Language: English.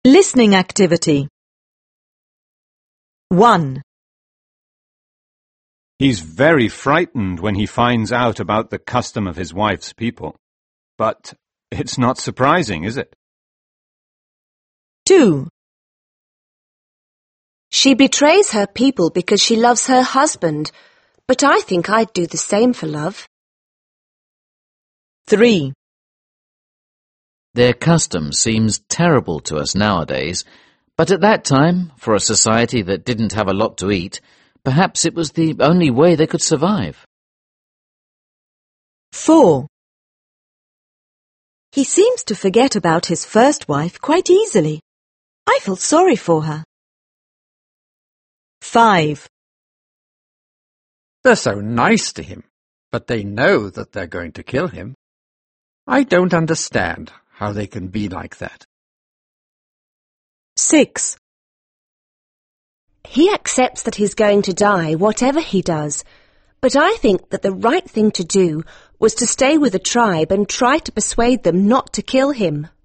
Listening activity. 1. He's very frightened when he finds out about the custom of his wife's people. But it's not surprising, is it? 2. She betrays her people because she loves her husband, but I think I'd do the same for love. 3. Their custom seems terrible to us nowadays, but at that time, for a society that didn't have a lot to eat, perhaps it was the only way they could survive. 4. He seems to forget about his first wife quite easily. I feel sorry for her. 5. They're so nice to him, but they know that they're going to kill him. I don't understand how they can be like that. 6. He accepts that he's going to die, whatever he does, but I think that the right thing to do was to stay with the tribe and try to persuade them not to kill him.